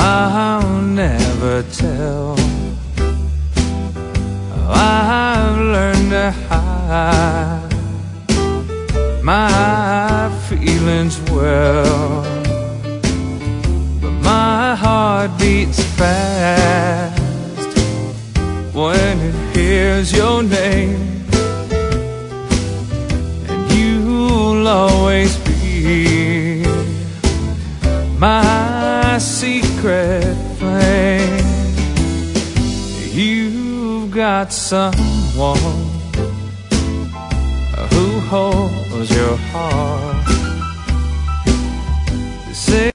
I'll never tell. I've learned to hide my feelings well, but my heart beats fast when it hears your name, and you'll always be my secret flame. You've got someone who holds your heart